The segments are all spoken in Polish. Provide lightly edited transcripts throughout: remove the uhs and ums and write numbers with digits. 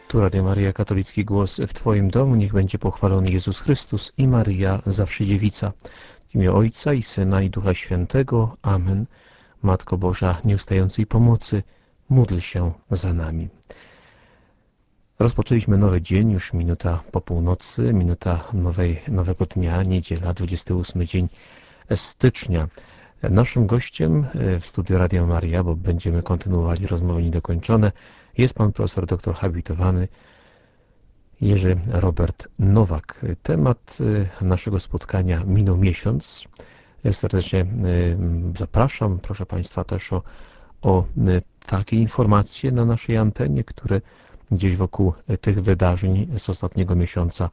Tu Radio Maryja, katolicki głos w Twoim domu. Niech będzie pochwalony Jezus Chrystus i Maryja zawsze dziewica. W imię Ojca i Syna i Ducha Świętego. Amen. Matko Boża nieustającej pomocy, módl się za nami. Rozpoczęliśmy nowy dzień, już minuta po północy, minuta nowego dnia, niedziela, 28 dzień stycznia. Naszym gościem w studiu Radio Maryja, bo będziemy kontynuowali rozmowy niedokończone, jest pan profesor doktor habilitowany Jerzy Robert Nowak. Temat naszego spotkania minął miesiąc. Ja serdecznie zapraszam, proszę Państwa, też o takie informacje na naszej antenie, które gdzieś wokół tych wydarzeń z ostatniego miesiąca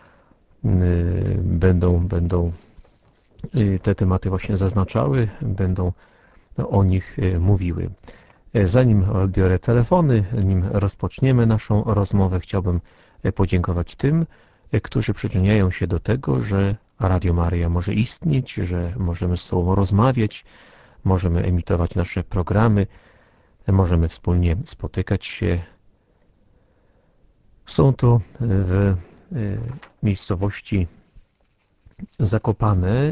będą te tematy właśnie zaznaczały, będą o nich mówiły. Zanim odbiorę telefony, nim rozpoczniemy naszą rozmowę, chciałbym podziękować tym, którzy przyczyniają się do tego, że Radio Maryja może istnieć, że możemy z sobą rozmawiać, możemy emitować nasze programy, możemy wspólnie spotykać się. Są to w miejscowości Zakopane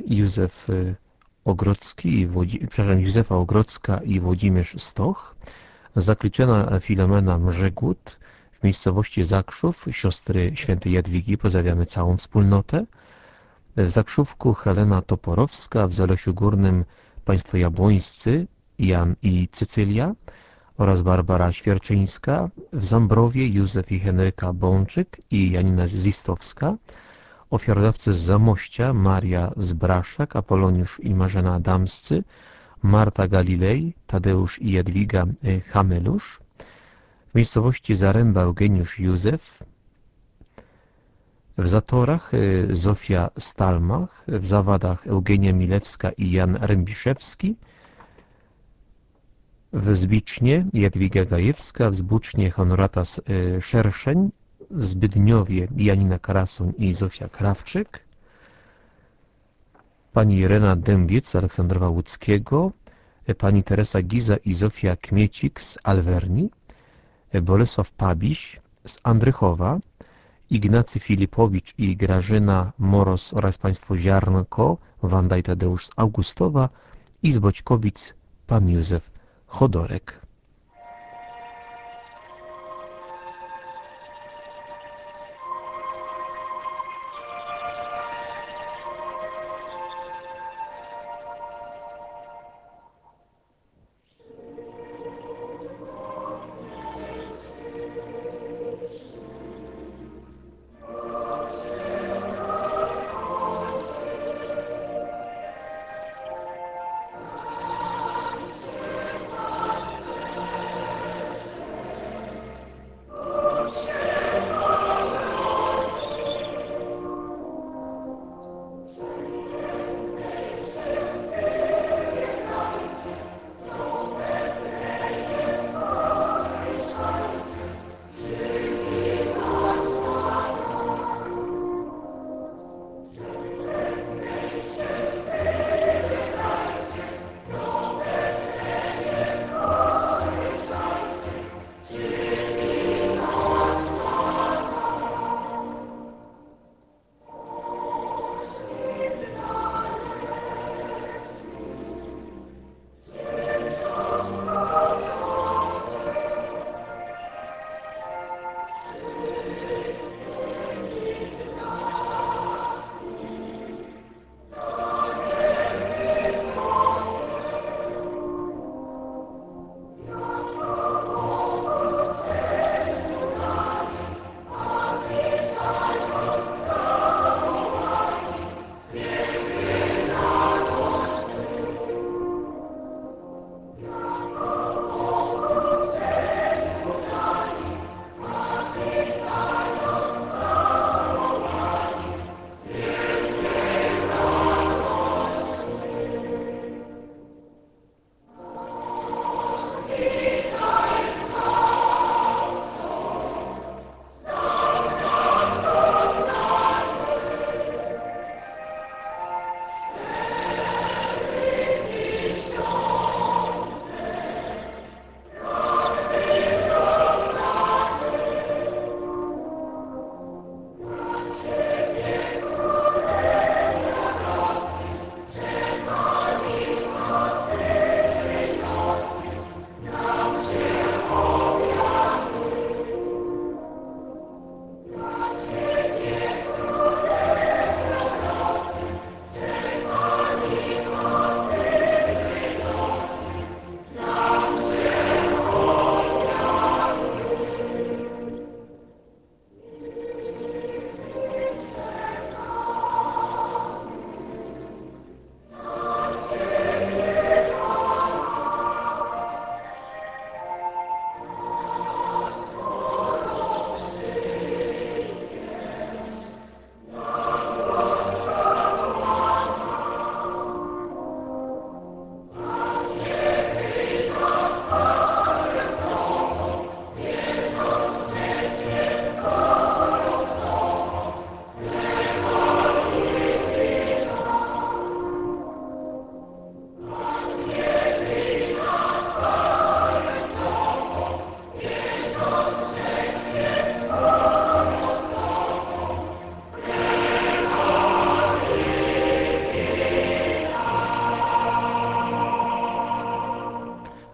Józefa Ogrodzka i Włodzimierz Stoch, zakliczona Filomena Mrzygłód w miejscowości Zakrzów, siostry świętej Jadwigi, pozdrawiamy całą wspólnotę. W Zakrzówku Helena Toporowska, w Zalesiu Górnym państwo jabłońscy, Jan i Cecylia oraz Barbara Świerczyńska, w Zambrowie Józef i Henryka Bączyk i Janina Zlistowska, ofiarodawcy z Zamościa Maria Zbraszak, Apoloniusz i Marzena Adamscy, Marta Galilei, Tadeusz i Jadwiga Hamelusz, w miejscowości Zaręba Eugeniusz Józef, w Zatorach Zofia Stalmach, w Zawadach Eugenia Milewska i Jan Rębiszewski, w Zbicznie Jadwiga Gajewska, w Zbucznie Honorata Szerszeń, w Zbydniowie Janina Karasuń i Zofia Krawczyk, pani Irena Dębiec z Aleksandrowa Łódzkiego, pani Teresa Giza i Zofia Kmiecik z Alwerni, Bolesław Pabiś z Andrychowa, Ignacy Filipowicz i Grażyna Moros oraz państwo Ziarnko, Wanda i Tadeusz z Augustowa i z Boćkowic pan Józef Chodorek.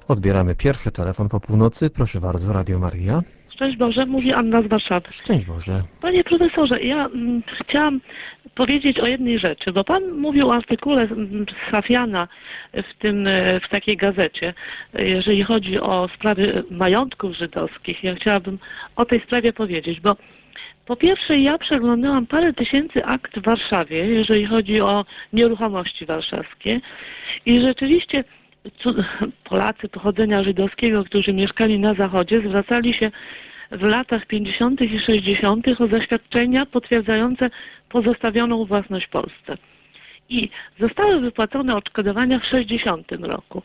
Odbieramy pierwszy telefon po północy. Proszę bardzo, Radio Maria. Szczęść Boże, mówi Anna z Warszawy. Szczęść Boże. Panie profesorze, ja chciałam powiedzieć o jednej rzeczy, bo pan mówił o artykule Safiana w takiej gazecie, jeżeli chodzi o sprawy majątków żydowskich. Ja chciałabym o tej sprawie powiedzieć, bo po pierwsze ja przeglądałam parę tysięcy akt w Warszawie, jeżeli chodzi o nieruchomości warszawskie i rzeczywiście Polacy pochodzenia żydowskiego, którzy mieszkali na Zachodzie, zwracali się w latach 50. i 60. o zaświadczenia potwierdzające pozostawioną własność Polsce. I zostały wypłacone odszkodowania w 60 roku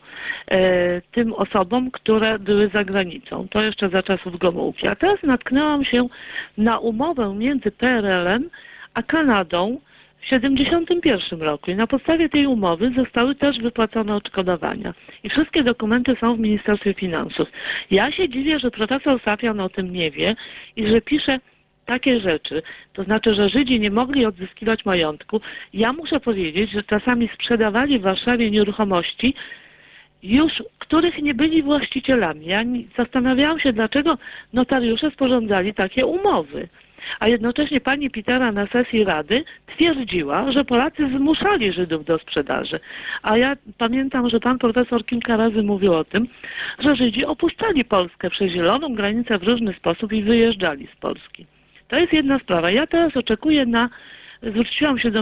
tym osobom, które były za granicą. To jeszcze za czasów Gomułki. A teraz natknęłam się na umowę między PRL-em a Kanadą w 71 roku i na podstawie tej umowy zostały też wypłacone odszkodowania. I wszystkie dokumenty są w Ministerstwie Finansów. Ja się dziwię, że profesor Safian o tym nie wie i że pisze takie rzeczy, to znaczy, że Żydzi nie mogli odzyskiwać majątku. Ja muszę powiedzieć, że czasami sprzedawali w Warszawie nieruchomości, już których nie byli właścicielami. Ja zastanawiałam się, dlaczego notariusze sporządzali takie umowy. A jednocześnie pani Pitera na sesji Rady twierdziła, że Polacy zmuszali Żydów do sprzedaży. A ja pamiętam, że pan profesor kilka razy mówił o tym, że Żydzi opuszczali Polskę przez zieloną granicę w różny sposób i wyjeżdżali z Polski. To jest jedna sprawa. Ja teraz oczekuję zwróciłam się do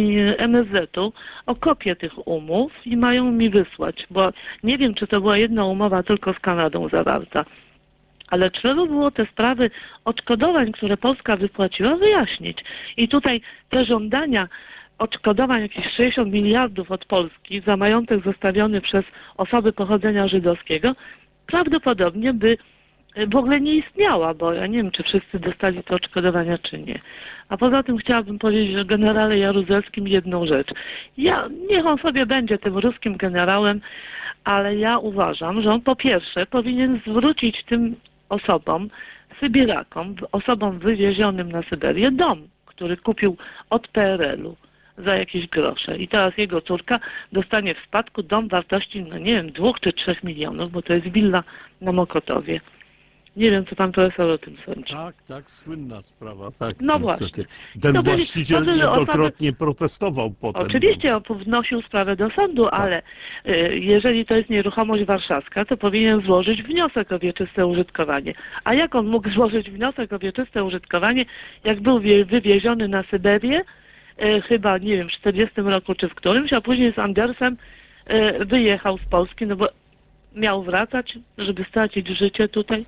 MSZ-u o kopię tych umów i mają mi wysłać, bo nie wiem, czy to była jedna umowa tylko z Kanadą zawarta. Ale trzeba było te sprawy odszkodowań, które Polska wypłaciła, wyjaśnić. I tutaj te żądania odszkodowań, jakieś 60 miliardów od Polski za majątek zostawiony przez osoby pochodzenia żydowskiego, prawdopodobnie by w ogóle nie istniała, bo ja nie wiem, czy wszyscy dostali te odszkodowania, czy nie. A poza tym chciałabym powiedzieć o generale Jaruzelskim jedną rzecz. Niech on sobie będzie tym ruskim generałem, ale ja uważam, że on po pierwsze powinien zwrócić tym osobom, Sybirakom, osobom wywiezionym na Syberię dom, który kupił od PRL-u za jakieś grosze. I teraz jego córka dostanie w spadku dom wartości, no nie wiem, 2 czy 3 milionów, bo to jest willa na Mokotowie. Nie wiem, co pan profesor o tym sądzi. Tak, słynna sprawa. Tak, no właśnie. Ten właściciel niejednokrotnie protestował potem. Oczywiście wnosił sprawę do sądu, tak. Ale jeżeli to jest nieruchomość warszawska, to powinien złożyć wniosek o wieczyste użytkowanie. A jak on mógł złożyć wniosek o wieczyste użytkowanie, jak był wywieziony na Syberię, chyba, nie wiem, w 40 roku czy w którymś, a później z Andersem wyjechał z Polski, no bo miał wracać, żeby stracić życie tutaj.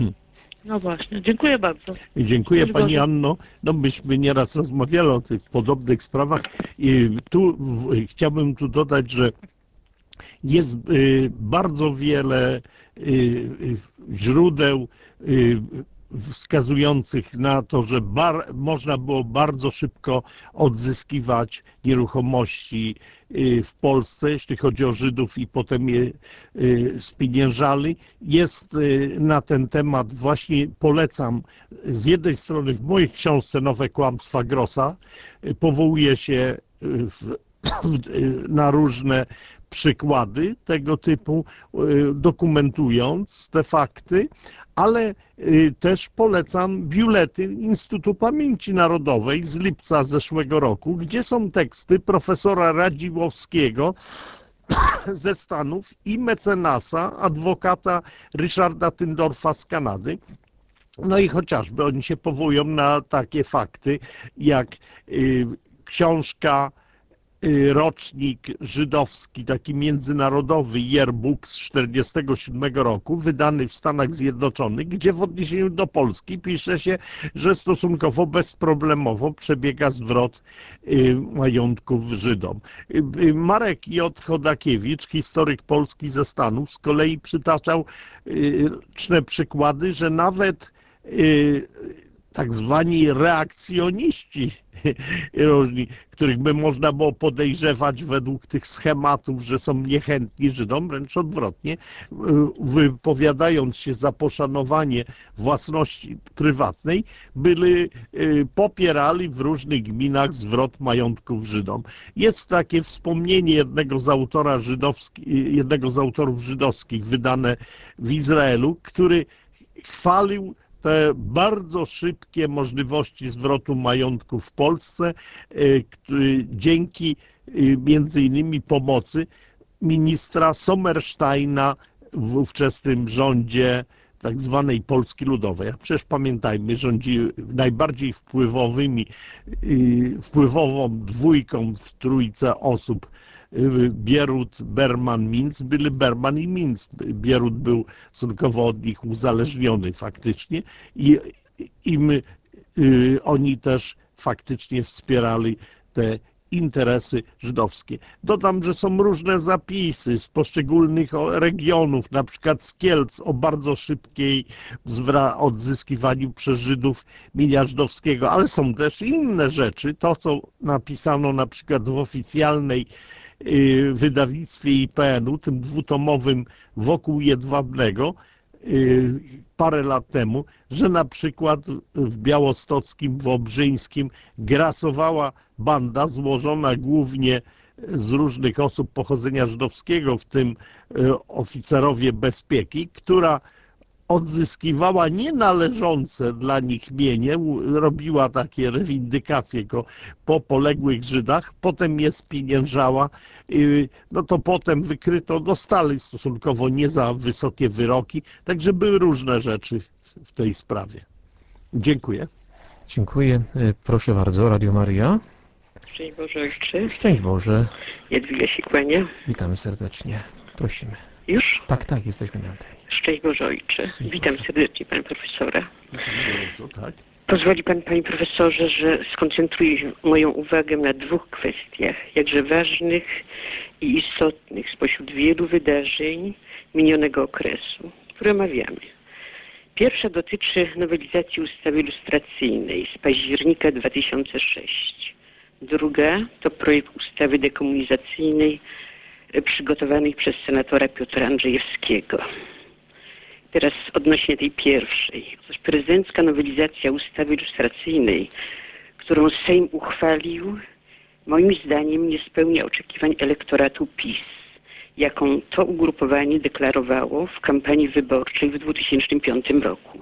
No właśnie, dziękuję bardzo. Dziękuję pani Anno. No myśmy nieraz rozmawiali o tych podobnych sprawach i chciałbym dodać, że jest bardzo wiele źródeł wskazujących na to, że można było bardzo szybko odzyskiwać nieruchomości w Polsce, jeśli chodzi o Żydów i potem je spieniężali. Jest na ten temat, właśnie polecam, z jednej strony w mojej książce Nowe kłamstwa Grossa, powołuje się na różne przykłady tego typu, dokumentując te fakty, ale też polecam biuletyn Instytutu Pamięci Narodowej z lipca zeszłego roku, gdzie są teksty profesora Radziłowskiego ze Stanów i mecenasa, adwokata Ryszarda Tyndorfa z Kanady. No i chociażby oni się powołują na takie fakty, jak książka rocznik żydowski, taki międzynarodowy yearbook z 1947 roku, wydany w Stanach Zjednoczonych, gdzie w odniesieniu do Polski pisze się, że stosunkowo bezproblemowo przebiega zwrot majątków Żydom. Marek J. Chodakiewicz, historyk Polski ze Stanów, z kolei przytaczał liczne przykłady, że nawet tak zwani reakcjoniści różni, których by można było podejrzewać według tych schematów, że są niechętni Żydom, wręcz odwrotnie, wypowiadając się za poszanowanie własności prywatnej, popierali w różnych gminach zwrot majątków Żydom. Jest takie wspomnienie jednego z autorów żydowskich wydane w Izraelu, który chwalił te bardzo szybkie możliwości zwrotu majątku w Polsce, dzięki między innymi pomocy ministra Sommersteina w ówczesnym rządzie tak zwanej Polski Ludowej. A przecież pamiętajmy, rządzi najbardziej wpływową dwójką w trójce osób Bierut, Berman, Minc, byli Berman i Minc. Bierut był stosunkowo od nich uzależniony faktycznie oni też faktycznie wspierali te interesy żydowskie. Dodam, że są różne zapisy z poszczególnych regionów, na przykład z Kielc, o bardzo szybkiej odzyskiwaniu przez Żydów mienia żydowskiego, ale są też inne rzeczy. To, co napisano na przykład w oficjalnej wydawnictwie IPN-u, tym dwutomowym Wokół Jedwabnego, parę lat temu, że na przykład w Białostockim, w Obrzyńskim grasowała banda złożona głównie z różnych osób pochodzenia żydowskiego, w tym oficerowie bezpieki, która odzyskiwała nienależące dla nich mienie, robiła takie rewindykacje po poległych Żydach, potem je spieniężała, no to potem wykryto, dostali stosunkowo nie za wysokie wyroki, także były różne rzeczy w tej sprawie. Dziękuję. Dziękuję. Proszę bardzo, Radio Maria. Szczęść Boże, Ojcze. Szczęść Boże. Jadwiga się kłania. Witamy serdecznie. Prosimy. Już? Tak, jesteśmy na antenie. Szczęść Boże, Ojcze. Witam serdecznie Pana Profesora. Tak. Pozwoli Pan, Panie Profesorze, że skoncentruję moją uwagę na dwóch kwestiach, jakże ważnych i istotnych spośród wielu wydarzeń minionego okresu, które omawiamy. Pierwsza dotyczy nowelizacji ustawy lustracyjnej z października 2006. Druga to projekt ustawy dekomunizacyjnej przygotowanej przez senatora Piotra Andrzejewskiego. Teraz odnośnie tej pierwszej. Prezydencka nowelizacja ustawy lustracyjnej, którą Sejm uchwalił, moim zdaniem nie spełnia oczekiwań elektoratu PiS, jaką to ugrupowanie deklarowało w kampanii wyborczej w 2005 roku.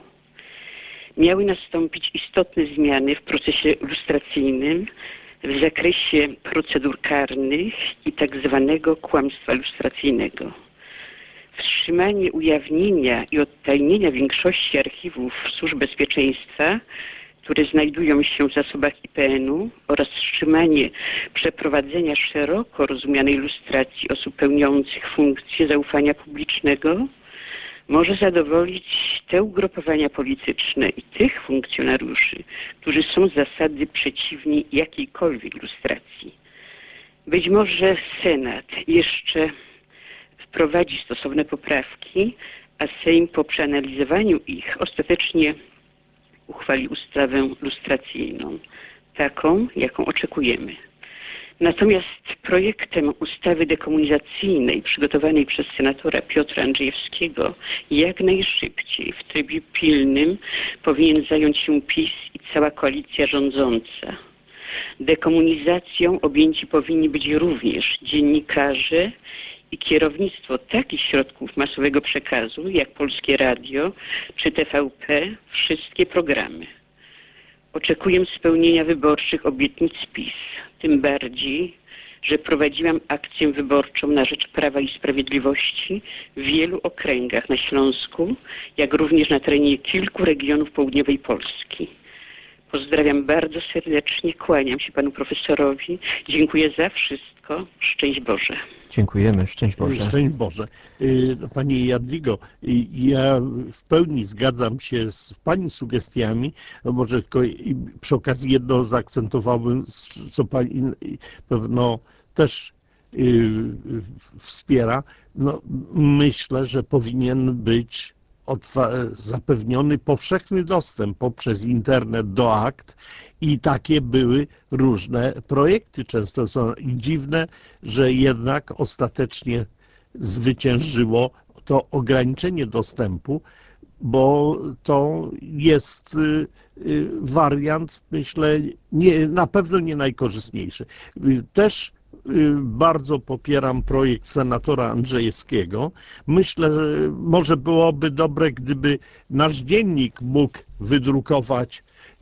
Miały nastąpić istotne zmiany w procesie lustracyjnym w zakresie procedur karnych i tak zwanego kłamstwa lustracyjnego. Wstrzymanie ujawnienia i odtajnienia większości archiwów Służb Bezpieczeństwa, które znajdują się w zasobach IPN-u, oraz wstrzymanie przeprowadzenia szeroko rozumianej lustracji osób pełniących funkcje zaufania publicznego może zadowolić te ugrupowania polityczne i tych funkcjonariuszy, którzy są z zasady przeciwni jakiejkolwiek lustracji. Być może Senat jeszcze wprowadzi stosowne poprawki, a Sejm po przeanalizowaniu ich ostatecznie uchwali ustawę lustracyjną, taką, jaką oczekujemy. Natomiast projektem ustawy dekomunizacyjnej przygotowanej przez senatora Piotra Andrzejewskiego jak najszybciej, w trybie pilnym powinien zająć się PiS i cała koalicja rządząca. Dekomunizacją objęci powinni być również dziennikarze i kierownictwo takich środków masowego przekazu jak Polskie Radio czy TVP, wszystkie programy. Oczekuję spełnienia wyborczych obietnic PiS, tym bardziej, że prowadziłam akcję wyborczą na rzecz Prawa i Sprawiedliwości w wielu okręgach na Śląsku, jak również na terenie kilku regionów południowej Polski. Pozdrawiam bardzo serdecznie, kłaniam się panu profesorowi. Dziękuję za wszystko. Szczęść Boże. Dziękujemy. Szczęść Boże. Szczęść Boże. Pani Jadwigo, ja w pełni zgadzam się z Pani sugestiami. No może tylko przy okazji jedno zaakcentowałbym, co Pani pewno też wspiera. No, myślę, że powinien być zapewniony powszechny dostęp poprzez internet do akt i takie były różne projekty. Często są i dziwne, że jednak ostatecznie zwyciężyło to ograniczenie dostępu, bo to jest wariant, myślę, na pewno nie najkorzystniejszy. Też bardzo popieram projekt senatora Andrzejewskiego. Myślę, że może byłoby dobre, gdyby nasz dziennik mógł wydrukować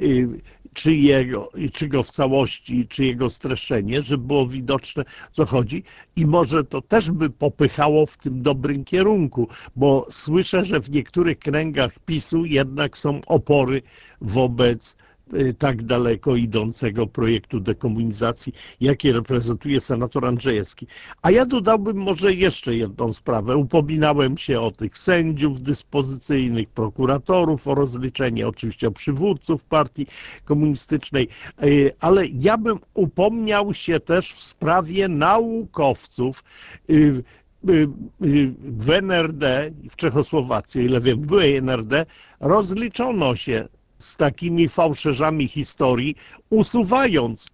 czy go w całości, czy jego streszczenie, żeby było widoczne, o co chodzi, i może to też by popychało w tym dobrym kierunku, bo słyszę, że w niektórych kręgach PiS-u jednak są opory wobec tak daleko idącego projektu dekomunizacji, jaki reprezentuje senator Andrzejewski. A ja dodałbym może jeszcze jedną sprawę. Upominałem się o tych sędziów dyspozycyjnych, prokuratorów, o rozliczenie oczywiście o przywódców partii komunistycznej, ale ja bym upomniał się też w sprawie naukowców. W NRD, w Czechosłowacji, o ile wiem, w byłej NRD, rozliczono się z takimi fałszerzami historii, usuwając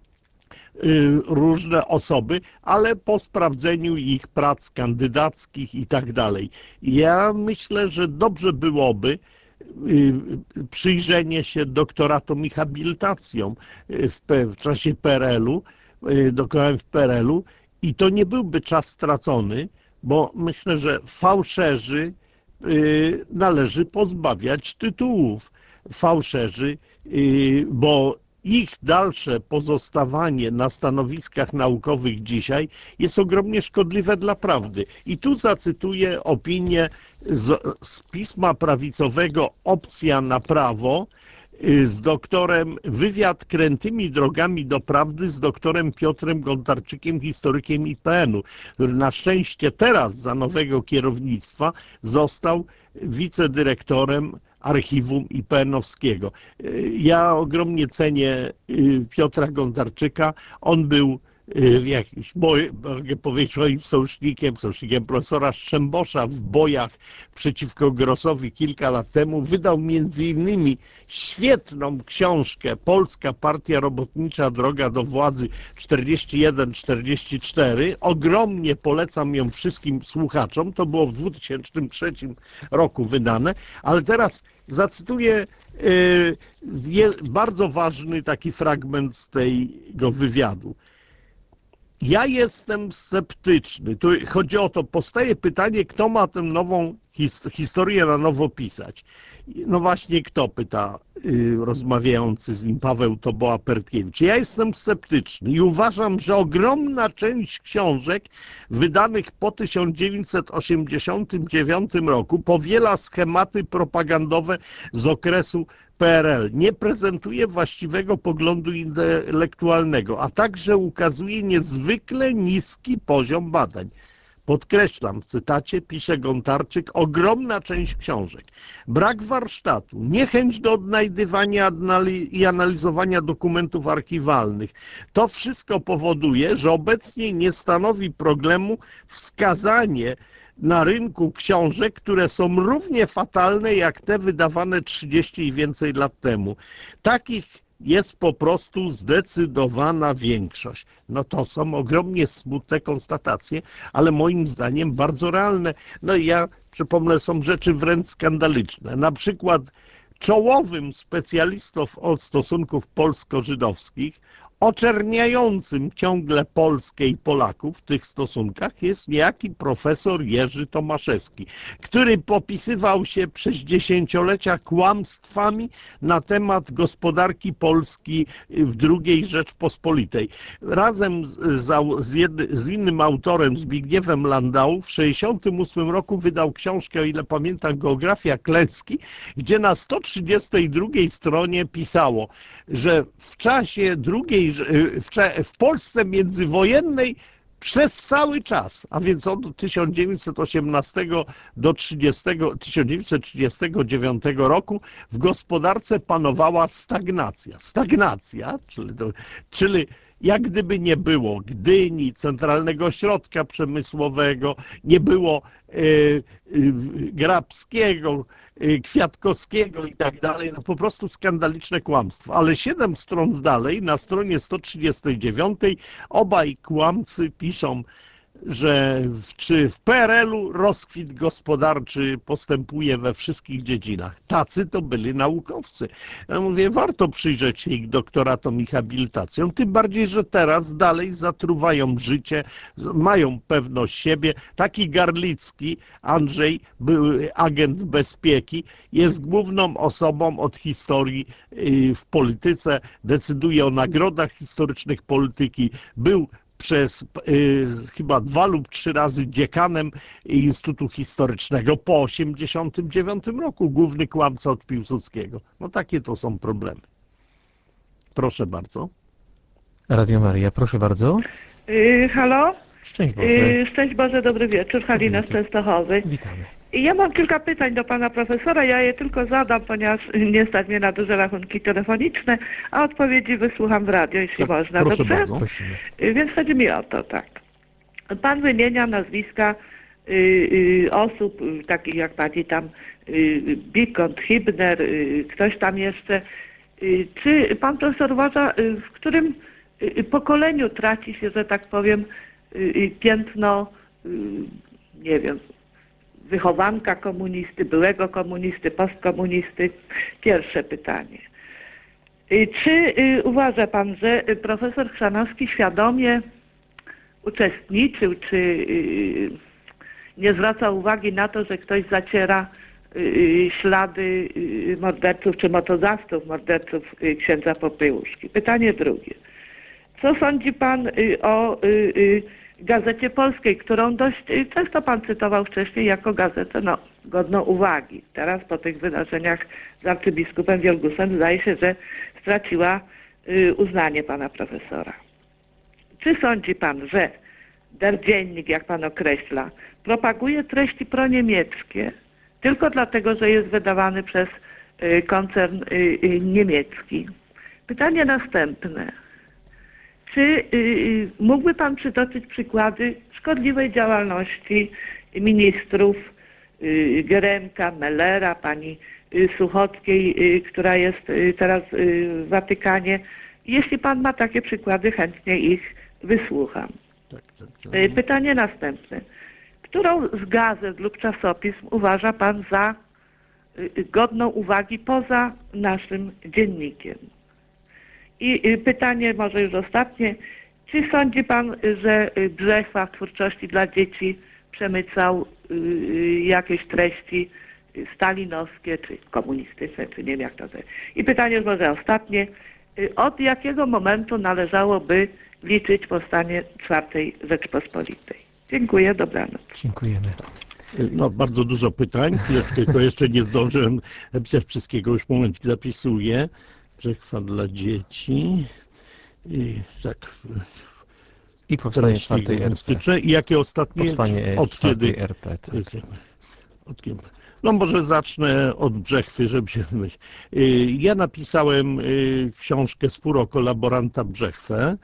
różne osoby, ale po sprawdzeniu ich prac kandydackich i tak dalej. Ja myślę, że dobrze byłoby przyjrzenie się doktoratom i habilitacjom w czasie PRL-u, dokonałem w PRL-u, i to nie byłby czas stracony, bo myślę, że fałszerzy należy pozbawiać tytułów. Fałszerzy, bo ich dalsze pozostawanie na stanowiskach naukowych dzisiaj jest ogromnie szkodliwe dla prawdy. I tu zacytuję opinię z pisma prawicowego Opcja na prawo z doktorem, wywiad krętymi drogami do prawdy z doktorem Piotrem Gontarczykiem, historykiem IPN-u, który na szczęście teraz za nowego kierownictwa został wicedyrektorem archiwum IPN-owskiego. Ja ogromnie cenię Piotra Gontarczyka. On był jakimś, mogę powiedzieć, moim sojusznikiem profesora Strzembosza w bojach przeciwko Grossowi kilka lat temu. Wydał między innymi świetną książkę Polska Partia Robotnicza, droga do władzy 41-44. Ogromnie polecam ją wszystkim słuchaczom. To było w 2003 roku wydane, ale teraz zacytuję bardzo ważny taki fragment z tego wywiadu. Ja jestem sceptyczny. Tu chodzi o to, powstaje pytanie, kto ma tę nową historię na nowo pisać. No właśnie, kto, pyta rozmawiający z nim Paweł Toboła-Pertkiewicz. Ja jestem sceptyczny i uważam, że ogromna część książek wydanych po 1989 roku powiela schematy propagandowe z okresu PRL, nie prezentuje właściwego poglądu intelektualnego, a także ukazuje niezwykle niski poziom badań. Podkreślam, w cytacie pisze Gontarczyk, ogromna część książek. Brak warsztatu, niechęć do odnajdywania i analizowania dokumentów archiwalnych. To wszystko powoduje, że obecnie nie stanowi problemu wskazanie na rynku książek, które są równie fatalne jak te wydawane 30 i więcej lat temu. Takich jest po prostu zdecydowana większość. No to są ogromnie smutne konstatacje, ale moim zdaniem bardzo realne. No i ja przypomnę, są rzeczy wręcz skandaliczne. Na przykład czołowym specjalistą od stosunków polsko-żydowskich, oczerniającym ciągle Polskę i Polaków w tych stosunkach jest niejaki profesor Jerzy Tomaszewski, który popisywał się przez dziesięciolecia kłamstwami na temat gospodarki Polski w II Rzeczpospolitej. Razem z innym autorem, Zbigniewem Landau, w 1968 roku wydał książkę, o ile pamiętam, Geografia klęski, gdzie na 132 stronie pisało, że w czasie w Polsce międzywojennej przez cały czas, a więc od 1918 do 1939 roku w gospodarce panowała stagnacja. Stagnacja, czyli jak gdyby nie było Gdyni, Centralnego Ośrodka Przemysłowego, nie było Grabskiego, Kwiatkowskiego i tak dalej, no po prostu skandaliczne kłamstwo. Ale 7 stron dalej, na stronie 139, obaj kłamcy piszą, że czy w PRL-u rozkwit gospodarczy postępuje we wszystkich dziedzinach. Tacy to byli naukowcy. Ja mówię, warto przyjrzeć się ich doktoratom i habilitacjom, tym bardziej, że teraz dalej zatruwają życie, mają pewność siebie. Taki Garlicki, Andrzej, były agent bezpieki, jest główną osobą od historii w polityce, decyduje o nagrodach historycznych polityki, był przez chyba 2 lub 3 razy dziekanem Instytutu Historycznego po 1989 roku, główny kłamca od Piłsudskiego. No takie to są problemy. Proszę bardzo. Radio Maria, proszę bardzo. Halo? Szczęść Boże. Szczęść Boże, dobry wieczór. Halina z Częstochowy. Witamy. Ja mam kilka pytań do pana profesora, ja je tylko zadam, ponieważ nie stać mnie na duże rachunki telefoniczne, a odpowiedzi wysłucham w radio, jeśli można. Proszę Dobrze? bardzo. Prosimy. Więc chodzi mi o to, tak. Pan wymienia nazwiska osób takich jak pani tam Bikont, Hibner, ktoś tam jeszcze. Czy pan profesor uważa, w którym pokoleniu traci się, że tak powiem, piętno, nie wiem, wychowanka komunisty, byłego komunisty, postkomunisty? Pierwsze pytanie. Czy uważa pan, że profesor Chrzanowski świadomie uczestniczył, czy nie zwraca uwagi na to, że ktoś zaciera ślady morderców czy motozawców, morderców księdza Popiełuszki? Pytanie drugie. Co sądzi pan o Gazecie Polskiej, którą dość często pan cytował wcześniej jako gazetę godną uwagi. Teraz po tych wydarzeniach z arcybiskupem Wielgusem zdaje się, że straciła uznanie pana profesora. Czy sądzi pan, że Der Dziennik, jak pan określa, propaguje treści proniemieckie tylko dlatego, że jest wydawany przez koncern niemiecki? Pytanie następne. Czy mógłby pan przytoczyć przykłady szkodliwej działalności ministrów Geremka, Mellera, pani Suchockiej, która jest teraz w Watykanie? Jeśli pan ma takie przykłady, chętnie ich wysłucham. Tak. Pytanie następne. Którą z gazet lub czasopism uważa pan za godną uwagi poza naszym dziennikiem? I pytanie może już ostatnie. Czy sądzi pan, że Brzechwa w twórczości dla dzieci przemycał jakieś treści stalinowskie, czy komunistyczne, czy nie wiem jak to jest? I pytanie już może ostatnie. Od jakiego momentu należałoby liczyć powstanie IV Rzeczpospolitej? Dziękuję, dobranoc. Dziękujemy. No, bardzo dużo pytań, tylko jeszcze nie zdążyłem napisać wszystkiego, już moment zapisuję. Brzechwa dla dzieci. I tak. I powstanie treści czwartej RP. stycznia. I jakie ostatnie? Powstanie Od kiedy? czwartej RP, tak. Od kiedy? No może zacznę od Brzechwy, żeby się myśleć. Ja napisałem książkę Spór kolaboranta Brzechwę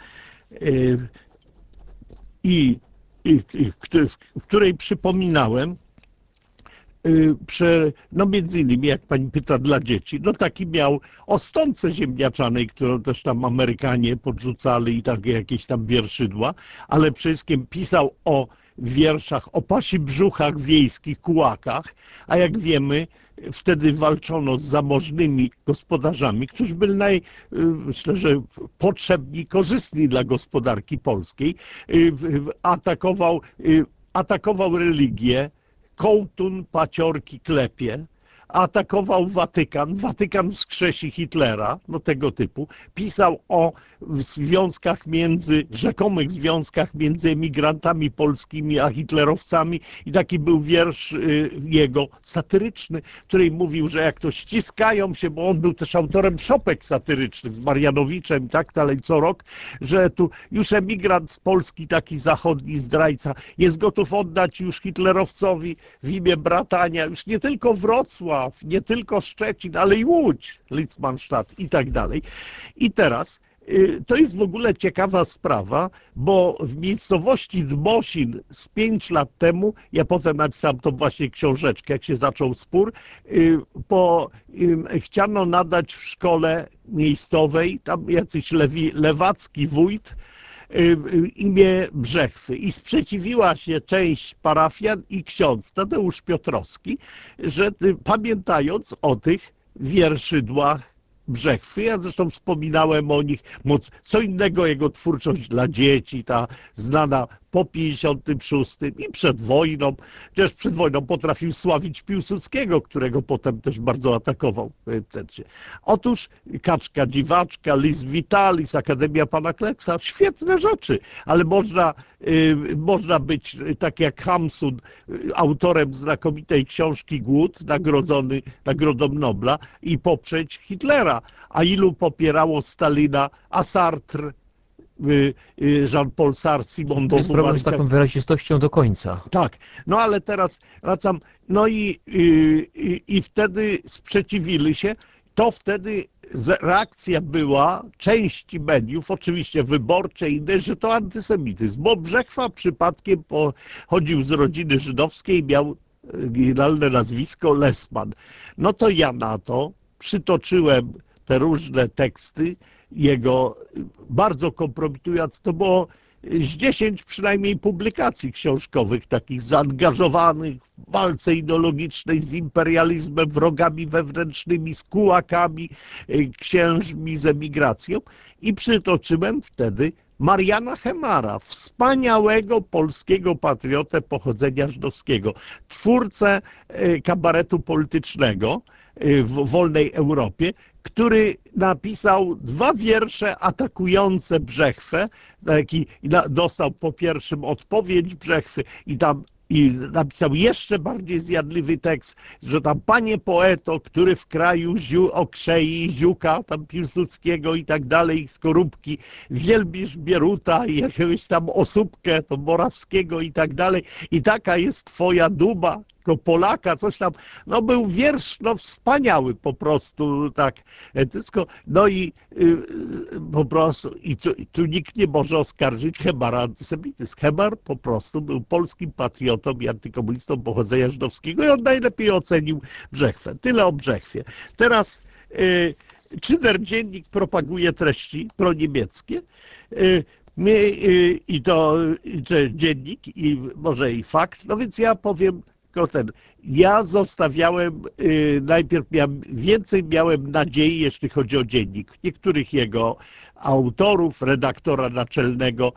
w której przypominałem, no między innymi, jak pani pyta, dla dzieci, no taki miał o stonce ziemniaczanej, którą też tam Amerykanie podrzucali i takie jakieś tam wierszydła, ale przede wszystkim pisał o wierszach, o pasibrzuchach wiejskich, kułakach, a jak wiemy, wtedy walczono z zamożnymi gospodarzami, którzy byli myślę, że potrzebni, korzystni dla gospodarki polskiej. Atakował religię, kołtun paciorki klepie, atakował Watykan, Watykan wskrzesi Hitlera, no tego typu, pisał o związkach rzekomych związkach między emigrantami polskimi a hitlerowcami i taki był wiersz jego satyryczny, w którym mówił, że jak to ściskają się, bo on był też autorem szopek satyrycznych z Marianowiczem i tak dalej co rok, że tu już emigrant polski, taki zachodni zdrajca, jest gotów oddać już hitlerowcowi w imię bratania już nie tylko Wrocław, nie tylko Szczecin, ale i Łódź, Litzmannstadt i tak dalej. I teraz To jest w ogóle ciekawa sprawa, bo w miejscowości Dmosin z 5 lat temu, ja potem napisałem tą właśnie książeczkę, jak się zaczął spór, chciano nadać w szkole miejscowej, tam jacyś lewacki wójt, imię Brzechwy i sprzeciwiła się część parafian i ksiądz Tadeusz Piotrowski, że pamiętając o tych wierszydłach Brzechwy, ja zresztą wspominałem o nich, co innego jego twórczość dla dzieci, ta znana po 56 i przed wojną, chociaż przed wojną potrafił sławić Piłsudskiego, którego potem też bardzo atakował. Otóż Kaczka Dziwaczka, Lis Vitalis, Akademia Pana Kleksa, świetne rzeczy, ale można być, tak jak Hamsun, autorem znakomitej książki Głód, nagrodzony Nagrodą Nobla i poprzeć Hitlera. A ilu popierało Stalina, a Sartre, Jean-Paul Sartre, Simone de To jest problem z Beauvoir. taką wyrazistością do końca. Tak, no ale teraz wracam, no i wtedy sprzeciwili się, to wtedy reakcja była części mediów, oczywiście wyborcze i inne, że to antysemityzm, bo Brzechwa przypadkiem pochodził z rodziny żydowskiej i miał oryginalne nazwisko Lessman. No to ja na to przytoczyłem te różne teksty jego, bardzo kompromitując, to było z 10 przynajmniej publikacji książkowych, takich zaangażowanych w walce ideologicznej z imperializmem, wrogami wewnętrznymi, z kułakami, księżmi, z emigracją i przytoczyłem wtedy Mariana Hemara, wspaniałego polskiego patriotę pochodzenia żydowskiego, twórcę kabaretu politycznego w wolnej Europie, który napisał 2 wiersze atakujące Brzechwę, dostał po pierwszym odpowiedź Brzechwy i napisał jeszcze bardziej zjadliwy tekst, że tam panie poeto, który w kraju okrzei Ziuka, tam Piłsudskiego i tak dalej, Skorupki, wielbisz Bieruta i jakiegoś tam Osóbkę, to Morawskiego i tak dalej i taka jest twoja duba, Polaka, coś tam, no był wiersz, no wspaniały po prostu, tak, no i po prostu, i tu nikt nie może oskarżyć Hemara antysemityzm. Hemar po prostu był polskim patriotą i antykomunistą pochodzenia żydowskiego i on najlepiej ocenił Brzechwę. Tyle o Brzechwie. Teraz Czyner Dziennik propaguje treści proniemieckie, i to dziennik, i może i fakt, no więc ja powiem, ja zostawiałem, najpierw więcej miałem nadziei, jeśli chodzi o dziennik. Niektórych jego autorów, redaktora naczelnego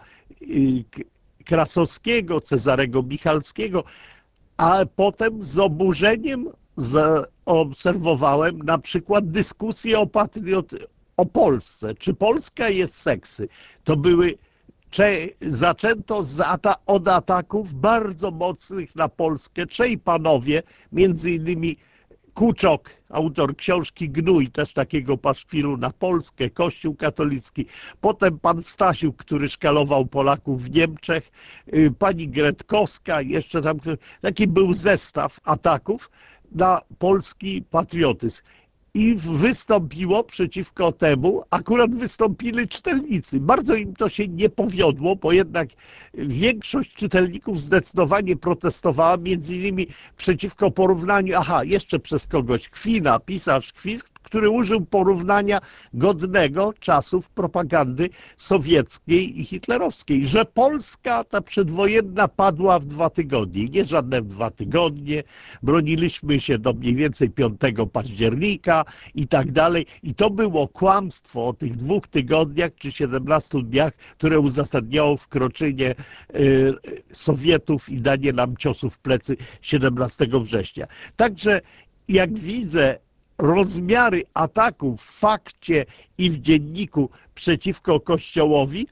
Krasowskiego, Cezarego Michalskiego, a potem z oburzeniem obserwowałem na przykład dyskusję o Polsce. Czy Polska jest seksy? To były zaczęto od ataków bardzo mocnych na Polskę. 3 panowie, między innymi Kuczok, autor książki Gnój, też takiego paszkwilu na Polskę, Kościół katolicki. Potem pan Stasiuk, który szkalował Polaków w Niemczech. Pani Gretkowska, jeszcze tam taki był zestaw ataków na polski patriotyzm. I wystąpiło przeciwko temu, akurat wystąpili czytelnicy. Bardzo im to się nie powiodło, bo jednak większość czytelników zdecydowanie protestowała, między innymi przeciwko porównaniu, jeszcze przez kogoś, Kwina, pisarz Kwin, który użył porównania godnego czasów propagandy sowieckiej i hitlerowskiej, że Polska ta przedwojenna padła w 2 tygodnie. Nie żadne w 2 tygodnie, broniliśmy się do mniej więcej 5 października i tak dalej. I to było kłamstwo o tych 2 tygodniach czy 17 dniach, które uzasadniało wkroczenie Sowietów i danie nam ciosu w plecy 17 września. Także jak widzę rozmiary ataków w fakcie i w dzienniku przeciwko Kościołowi,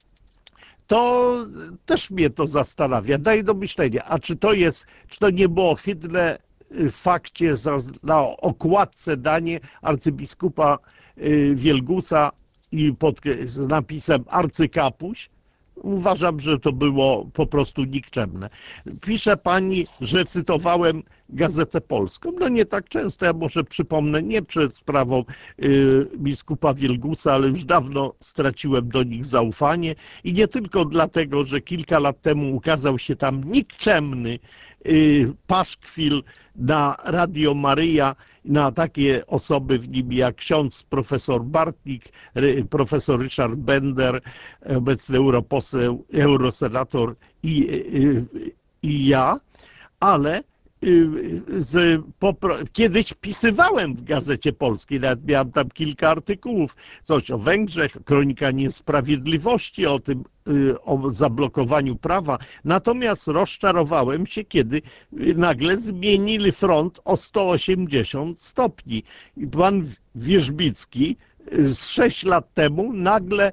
to też mnie to zastanawia, daje do myślenia. A czy to nie było ohydne w fakcie na okładce danie arcybiskupa Wielgusa i z napisem arcykapuś, Uważam, że to było po prostu nikczemne. Pisze pani, że cytowałem Gazetę Polską. No nie tak często, ja może przypomnę, nie przed sprawą biskupa Wielgusa, ale już dawno straciłem do nich zaufanie i nie tylko dlatego, że kilka lat temu ukazał się tam nikczemny paszkwil na Radio Maryja, na takie osoby w nim jak ksiądz profesor Bartnik, profesor Ryszard Bender, obecny europoseł, eurosenator i ja, ale kiedyś pisywałem w Gazecie Polskiej, nawet miałem tam kilka artykułów, coś o Węgrzech, kronika niesprawiedliwości, o tym, o zablokowaniu prawa. Natomiast rozczarowałem się, kiedy nagle zmienili front o 180 stopni. I pan Wierzbicki z 6 lat temu nagle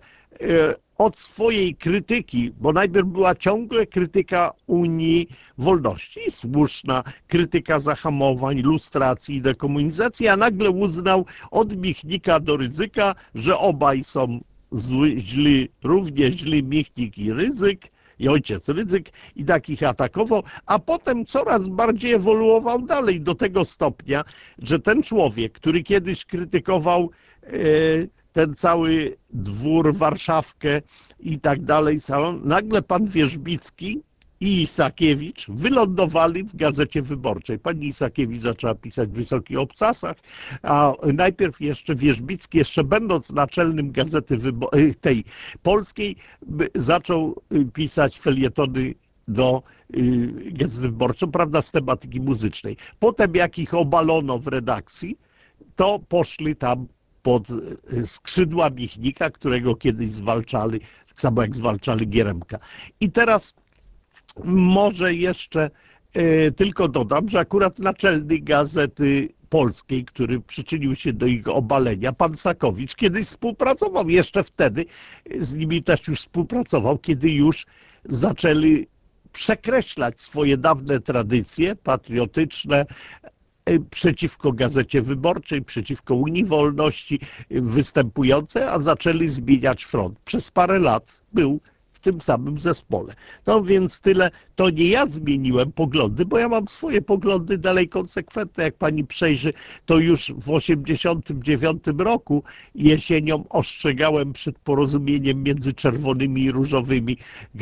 od swojej krytyki, bo najpierw była ciągle krytyka Unii Wolności, słuszna krytyka zahamowań, lustracji i dekomunizacji, a nagle uznał od Michnika do Rydzyka, że obaj są źli, równie źli Michnik i Rydzyk, i ojciec Rydzyk, i takich atakował, a potem coraz bardziej ewoluował dalej do tego stopnia, że ten człowiek, który kiedyś krytykował ten cały dwór, Warszawkę i tak dalej, nagle pan Wierzbicki i Isakiewicz wylądowali w Gazecie Wyborczej. Pani Isakiewicz zaczęła pisać w Wysokich Obcasach, a najpierw jeszcze Wierzbicki, jeszcze będąc naczelnym Gazety tej polskiej, zaczął pisać felietony do Gazety Wyborczej, prawda, z tematyki muzycznej. Potem jak ich obalono w redakcji, to poszli tam pod skrzydła Michnika, którego kiedyś zwalczali, tak samo jak zwalczali Gieremka. I teraz może jeszcze tylko dodam, że akurat naczelny Gazety Polskiej, który przyczynił się do ich obalenia, pan Sakowicz, kiedyś współpracował, jeszcze wtedy z nimi też już współpracował, kiedy już zaczęli przekreślać swoje dawne tradycje patriotyczne, przeciwko Gazecie Wyborczej, przeciwko Unii Wolności występujące, a zaczęli zmieniać front. Przez parę lat był w tym samym zespole. No więc tyle. To nie ja zmieniłem poglądy, bo ja mam swoje poglądy dalej konsekwentne. Jak pani przejrzy, to już w 1989 roku jesienią ostrzegałem przed porozumieniem między czerwonymi i różowymi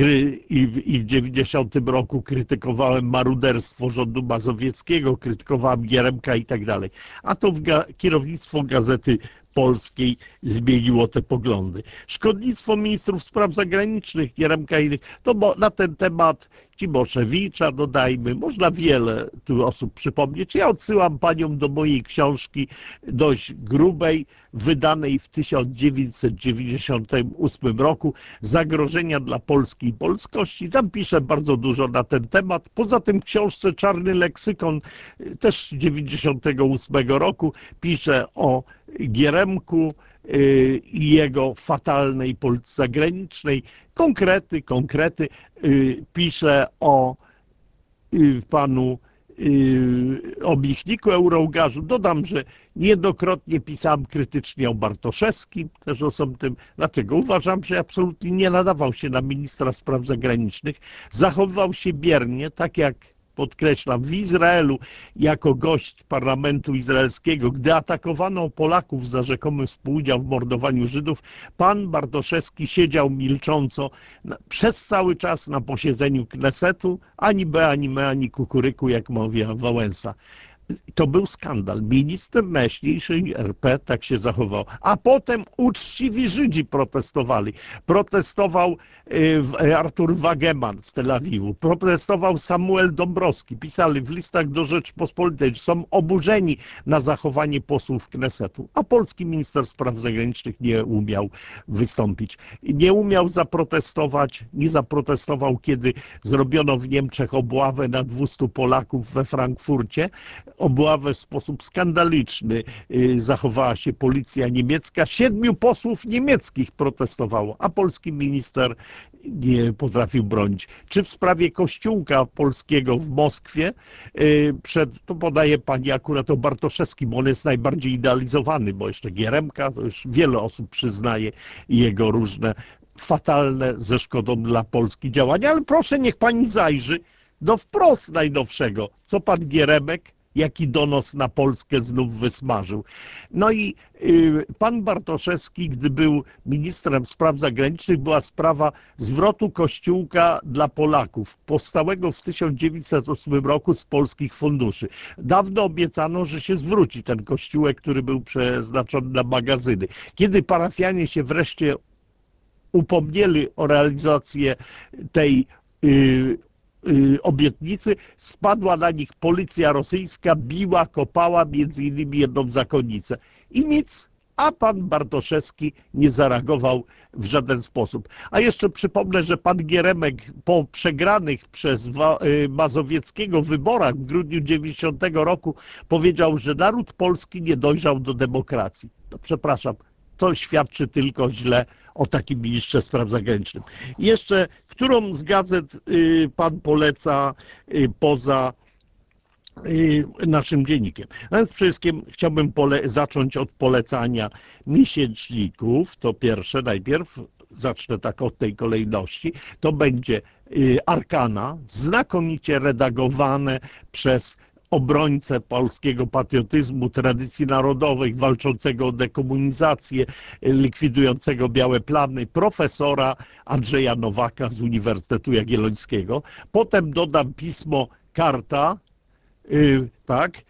i w 90 roku krytykowałem maruderstwo rządu mazowieckiego, krytykowałem Gieremka i tak dalej. A to kierownictwo Gazety Polskiej zmieniło te poglądy. Szkodnictwo ministrów spraw zagranicznych, Gieremka i innych, to bo na ten temat Cimoszewicza dodajmy, można wiele tu osób przypomnieć. Ja odsyłam panią do mojej książki dość grubej, wydanej w 1998 roku, Zagrożenia dla Polski i polskości. Tam piszę bardzo dużo na ten temat. Poza tym w książce Czarny leksykon, też z 98 roku, piszę o Gieremku i jego fatalnej polityce zagranicznej. Konkrety. Pisze o panu o Michniku Eurołgarzu. Dodam, że niejednokrotnie pisałem krytycznie o Bartoszewskim, też o tym. Dlaczego? Uważam, że absolutnie nie nadawał się na ministra spraw zagranicznych. Zachowywał się biernie, tak jak podkreślam, w Izraelu jako gość parlamentu izraelskiego, gdy atakowano Polaków za rzekomy współudział w mordowaniu Żydów, pan Bartoszewski siedział milcząco przez cały czas na posiedzeniu Knesetu, ani be, ani me, ani kukuryku, jak mówiła Wałęsa. To był skandal. Minister najjaśniejszej RP tak się zachował. A potem uczciwi Żydzi protestowali. Protestował Artur Wageman z Tel Awiwu. Protestował Samuel Dąbrowski. Pisali w listach do Rzeczpospolitej, że są oburzeni na zachowanie posłów Knesetu. A polski minister spraw zagranicznych nie umiał wystąpić. Nie umiał zaprotestować, nie zaprotestował, kiedy zrobiono w Niemczech obławę na 200 Polaków we Frankfurcie. Obławę w sposób skandaliczny zachowała się policja niemiecka. 7 posłów niemieckich protestowało, a polski minister nie potrafił bronić. Czy w sprawie kościółka polskiego w Moskwie, to podaje pani akurat o Bartoszewskim, bo on jest najbardziej idealizowany, bo jeszcze Gieremka, to już wiele osób przyznaje jego różne fatalne ze szkodą dla Polski działania. Ale proszę, niech pani zajrzy do wprost najnowszego, co pan Gieremek, jaki donos na Polskę znów wysmażył. No i pan Bartoszewski, gdy był ministrem spraw zagranicznych, była sprawa zwrotu kościółka dla Polaków, powstałego w 1908 roku z polskich funduszy. Dawno obiecano, że się zwróci ten kościółek, który był przeznaczony na magazyny. Kiedy parafianie się wreszcie upomnieli o realizację tej obietnicy, spadła na nich policja rosyjska, biła, kopała, między innymi jedną zakonnicę. I nic, a pan Bartoszewski nie zareagował w żaden sposób. A jeszcze przypomnę, że pan Gieremek po przegranych przez Mazowieckiego wyborach w grudniu 90 roku powiedział, że naród polski nie dojrzał do demokracji. No, przepraszam, to świadczy tylko źle o takim ministrze spraw zagranicznych. I jeszcze, którą z gazet pan poleca poza naszym dziennikiem? No więc przede wszystkim chciałbym zacząć od polecania miesięczników. To pierwsze, najpierw zacznę tak od tej kolejności. To będzie Arkana, znakomicie redagowane przez obrońcę polskiego patriotyzmu, tradycji narodowych, walczącego o dekomunizację, likwidującego białe plamy, profesora Andrzeja Nowaka z Uniwersytetu Jagiellońskiego. Potem dodam pismo Karta, tak,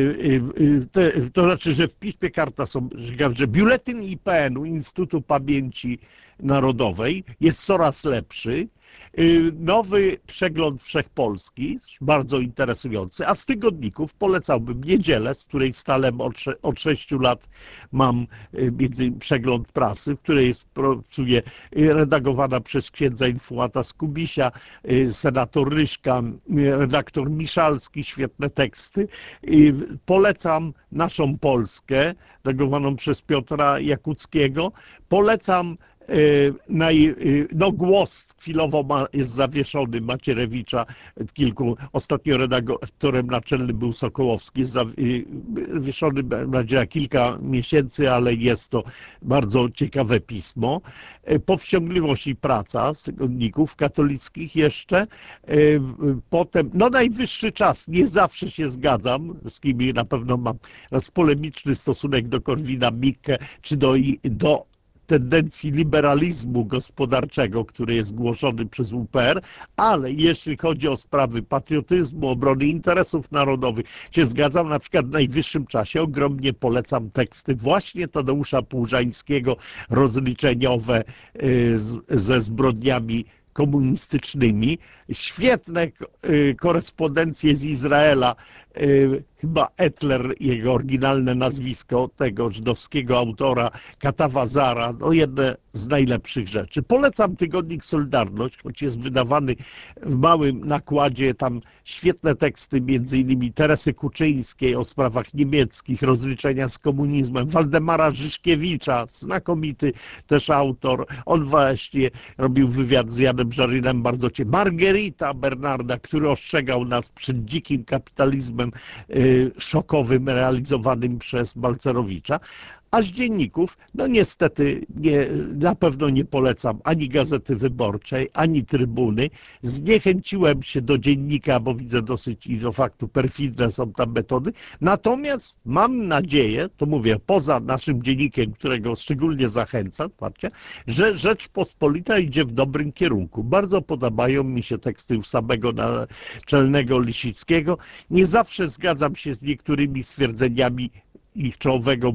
to znaczy, że w piśmie Karta są, że biuletyn IPN-u, Instytutu Pamięci Narodowej, jest coraz lepszy. Nowy przegląd wszechpolski, bardzo interesujący, a z tygodników polecałbym Niedzielę, z której stale od 6 lat mam przegląd prasy, w której pracuje redagowana przez księdza Infułata Skubisia, senator Ryszka, redaktor Miszalski, świetne teksty. Polecam Naszą Polskę, redagowaną przez Piotra Jakuckiego. Polecam Głos chwilowo jest zawieszony Macierewicza, ostatnio redaktorem naczelnym był Sokołowski, jest zawieszony będzie na kilka miesięcy, ale jest to bardzo ciekawe pismo. Powściągliwość i praca z tygodników katolickich jeszcze. Potem, najwyższy czas, nie zawsze się zgadzam, z kimi na pewno mam polemiczny stosunek do Korwina-Mikke, czy do tendencji liberalizmu gospodarczego, który jest głoszony przez UPR, ale jeśli chodzi o sprawy patriotyzmu, obrony interesów narodowych, się zgadzam. Na przykład w najwyższym czasie ogromnie polecam teksty właśnie Tadeusza Półżańskiego, rozliczeniowe ze zbrodniami komunistycznymi, świetne korespondencje z Izraela, chyba Etler, jego oryginalne nazwisko, tego żydowskiego autora, Katawazara, jedne z najlepszych rzeczy. Polecam tygodnik Solidarność, choć jest wydawany w małym nakładzie, tam świetne teksty, między innymi Teresy Kuczyńskiej o sprawach niemieckich, rozliczenia z komunizmem, Waldemara Żyszkiewicza, znakomity też autor, on właśnie robił wywiad z Janem Żarynem, bardzo ciekawy. Margherita Bernarda, który ostrzegał nas przed dzikim kapitalizmem szokowym realizowanym przez Balcerowicza. A z dzienników, niestety na pewno nie polecam ani Gazety Wyborczej, ani Trybuny. Zniechęciłem się do dziennika, bo widzę dosyć i do faktu perfidne są tam metody. Natomiast mam nadzieję, to mówię, poza naszym dziennikiem, którego szczególnie zachęcam, że Rzeczpospolita idzie w dobrym kierunku. Bardzo podobają mi się teksty już samego naczelnego Lisickiego. Nie zawsze zgadzam się z niektórymi stwierdzeniami ich czołowego,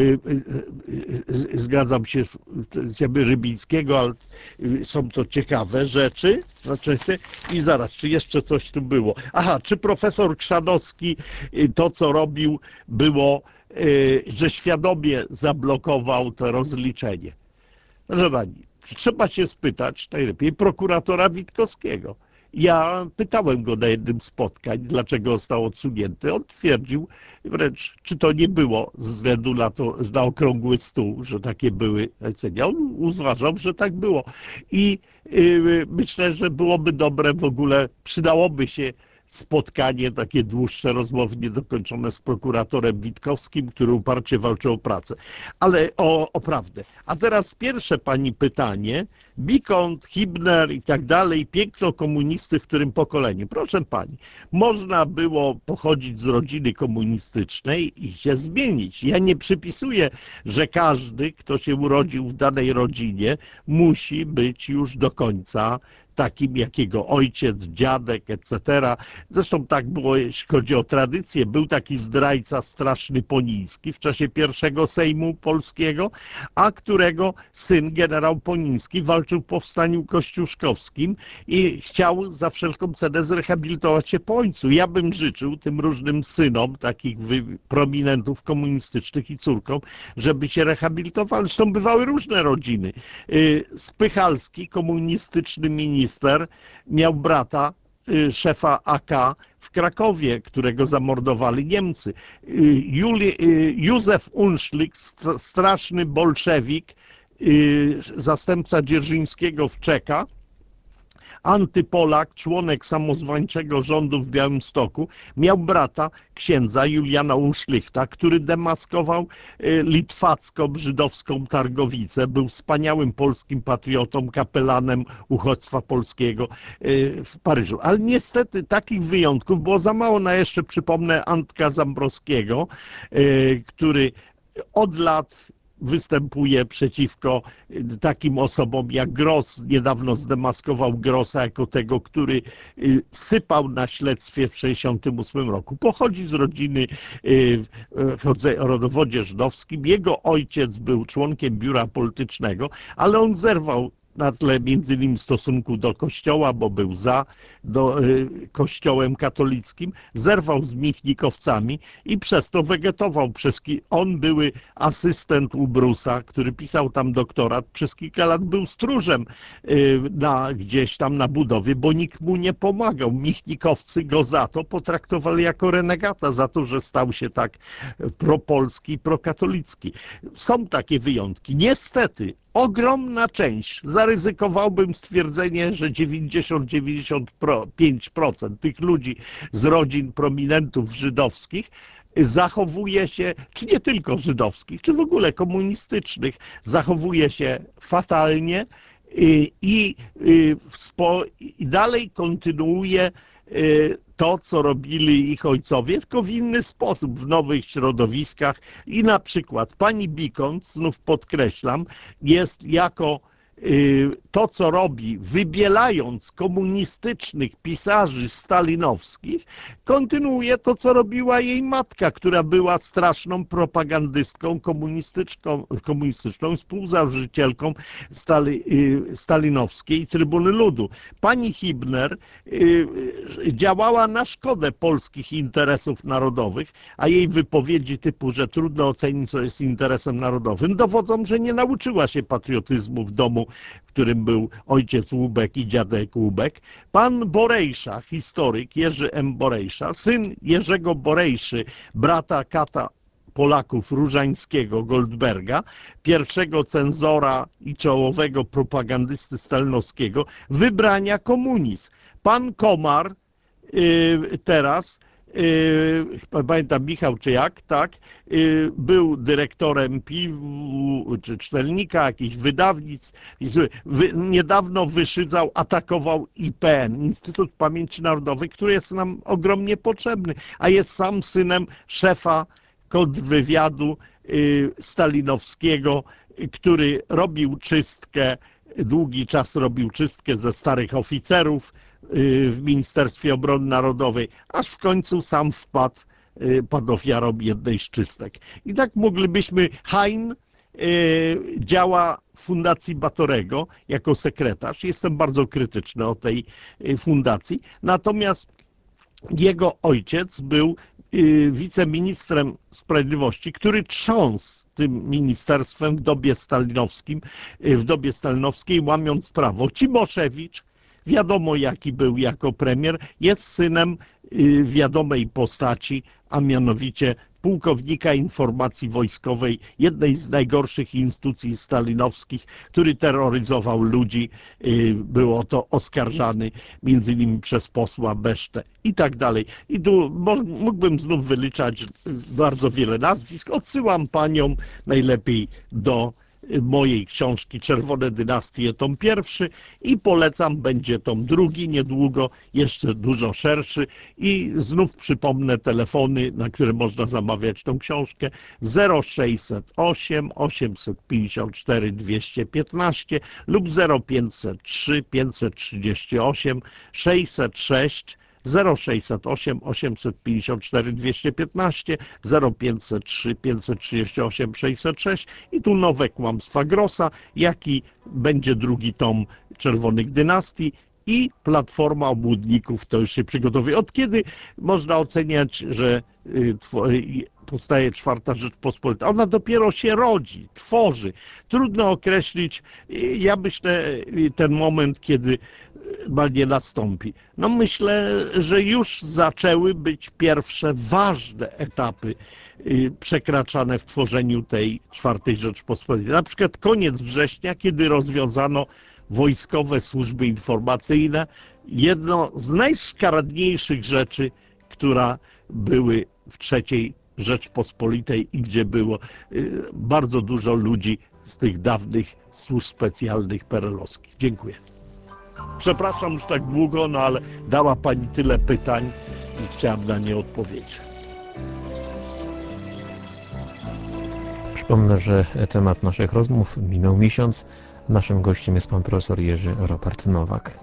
zgadzam się z Rybińskiego, ale są to ciekawe rzeczy. I zaraz, czy jeszcze coś tu było? Aha, czy profesor Chrzanowski to, co robił, było, że świadomie zablokował to rozliczenie? Proszę pani, trzeba się spytać najlepiej prokuratora Witkowskiego. Ja pytałem go na jednym z spotkań, dlaczego został odsunięty. On twierdził wręcz, czy to nie było ze względu na okrągły stół, że takie były lecenia. On uważał, że tak było. I myślę, że byłoby dobre w ogóle, przydałoby się spotkanie, takie dłuższe rozmowy niedokończone z prokuratorem Witkowskim, który uparcie walczy o pracę. Ale o prawdę. A teraz pierwsze pani pytanie Bikont, Hibner i tak dalej, piękno komunisty w którym pokoleniu. Proszę pani, można było pochodzić z rodziny komunistycznej i się zmienić. Ja nie przypisuję, że każdy, kto się urodził w danej rodzinie, musi być już do końca takim jak jego ojciec, dziadek, etc. Zresztą tak było, jeśli chodzi o tradycję. Był taki zdrajca straszny Poniński w czasie pierwszego Sejmu Polskiego, a którego syn, generał Poniński, walczył w powstaniu kościuszkowskim i chciał za wszelką cenę zrehabilitować się po ojcu. Ja bym życzył tym różnym synom takich prominentów komunistycznych i córkom, żeby się rehabilitowali. Zresztą bywały różne rodziny. Spychalski, komunistyczny minister, miał brata, szefa AK w Krakowie, którego zamordowali Niemcy. Józef Unszlik, straszny bolszewik, zastępca Dzierżyńskiego w Czeka, antypolak, członek samozwańczego rządu w Białymstoku, miał brata księdza Juliana Unszlichta, który demaskował litwacką, żydowską Targowicę, był wspaniałym polskim patriotą, kapelanem uchodźstwa polskiego w Paryżu. Ale niestety takich wyjątków było za mało. No jeszcze przypomnę Antka Zambrowskiego, który od lat występuje przeciwko takim osobom jak Gross. Niedawno zdemaskował Grossa jako tego, który sypał na śledztwie w 1968 roku. Pochodzi z rodziny o rodowodzie żydowskim. Jego ojciec był członkiem biura politycznego, ale on zerwał na tle między innymi stosunku do kościoła, bo był za kościołem katolickim, zerwał z michnikowcami i przez to wegetował. On był asystent u Brusa, który pisał tam doktorat, przez kilka lat był stróżem gdzieś tam na budowie, bo nikt mu nie pomagał. Michnikowcy go za to potraktowali jako renegata, za to, że stał się tak propolski i prokatolicki. Są takie wyjątki. Niestety ogromna część, zaryzykowałbym stwierdzenie, że 90-95% tych ludzi z rodzin prominentów żydowskich zachowuje się, czy nie tylko żydowskich, czy w ogóle komunistycznych, zachowuje się fatalnie i dalej kontynuuje to, co robili ich ojcowie, tylko w inny sposób, w nowych środowiskach. I na przykład pani Bikont, znów podkreślam, jest jako to, co robi, wybielając komunistycznych pisarzy stalinowskich, kontynuuje to, co robiła jej matka, która była straszną propagandystką komunistyczną, współzałożycielką stalinowskiej Trybuny Ludu. Pani Hibner działała na szkodę polskich interesów narodowych, a jej wypowiedzi typu, że trudno ocenić, co jest interesem narodowym, dowodzą, że nie nauczyła się patriotyzmu w domu, w którym był ojciec Łubek i dziadek Łubek. Pan Borejsza, historyk Jerzy M. Borejsza, syn Jerzego Borejszy, brata kata Polaków Różańskiego, Goldberga, pierwszego cenzora i czołowego propagandysty stalinowskiego, wybrania komunizm. Pan Komar teraz, pamiętam Michał czy jak, tak, był dyrektorem PIW czy czytelnika jakichś wydawnictw, niedawno wyszydzał, atakował IPN, Instytut Pamięci Narodowej, który jest nam ogromnie potrzebny, a jest sam synem szefa kontrwywiadu stalinowskiego, który robił czystkę, długi czas robił czystkę ze starych oficerów w Ministerstwie Obrony Narodowej, aż w końcu sam padł ofiarą jednej z czystek. I tak moglibyśmy, Hein działa w Fundacji Batorego jako sekretarz. Jestem bardzo krytyczny o tej fundacji. Natomiast jego ojciec był wiceministrem sprawiedliwości, który trząsł tym ministerstwem w dobie stalinowskiej, łamiąc prawo. Cimoszewicz, wiadomo jaki był jako premier, jest synem wiadomej postaci, a mianowicie pułkownika informacji wojskowej, jednej z najgorszych instytucji stalinowskich, który terroryzował ludzi, było to oskarżany między innymi przez posła Besztę i tak dalej. I tu mógłbym znów wyliczać bardzo wiele nazwisk. Odsyłam panią najlepiej do mojej książki Czerwone dynastie, tom pierwszy i polecam, będzie tom drugi niedługo, jeszcze dużo szerszy i znów przypomnę telefony, na które można zamawiać tą książkę: 0608 854 215 lub 0503 538 606, 0608 854 215, 0503 538 606 i tu nowe kłamstwa Grossa, jaki będzie drugi tom Czerwonych Dynastii i Platforma Obłudników to już się przygotowuje. Od kiedy można oceniać, że powstaje czwarta Rzeczpospolita? Ona dopiero się rodzi, tworzy. Trudno określić, ja myślę, ten moment, kiedy nie nastąpi. No myślę, że już zaczęły być pierwsze ważne etapy przekraczane w tworzeniu tej czwartej Rzeczpospolitej. Na przykład koniec września, kiedy rozwiązano wojskowe służby informacyjne, jedno z najszkaradniejszych rzeczy, która były w trzeciej Rzeczpospolitej i gdzie było bardzo dużo ludzi z tych dawnych służb specjalnych perelowskich. Dziękuję. Przepraszam już tak długo, no ale dała Pani tyle pytań i chciałem na nie odpowiedzieć. Przypomnę, że temat naszych rozmów minął miesiąc. Naszym gościem jest pan profesor Jerzy Ropart Nowak.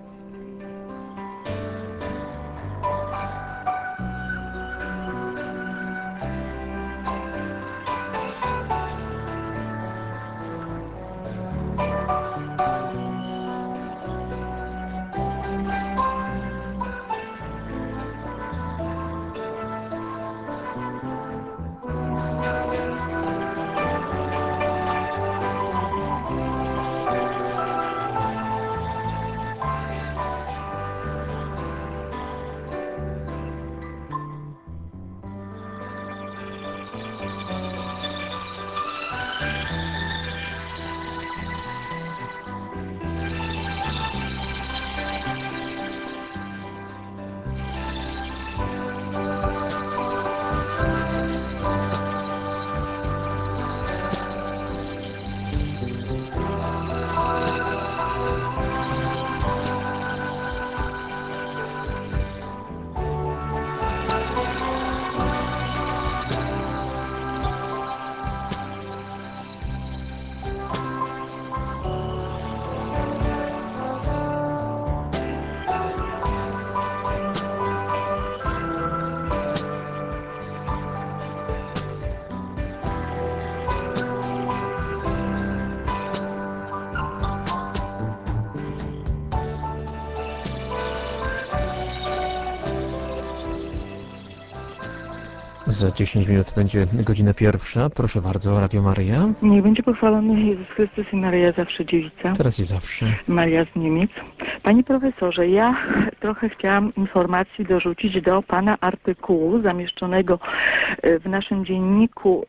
Za 10 minut będzie godzina pierwsza. Proszę bardzo, Radio Maryja. Niech będzie pochwalony Jezus Chrystus i Maryja zawsze dziewica. Teraz i zawsze. Maria z Niemiec. Panie profesorze, ja trochę chciałam informacji dorzucić do pana artykułu zamieszczonego w naszym dzienniku,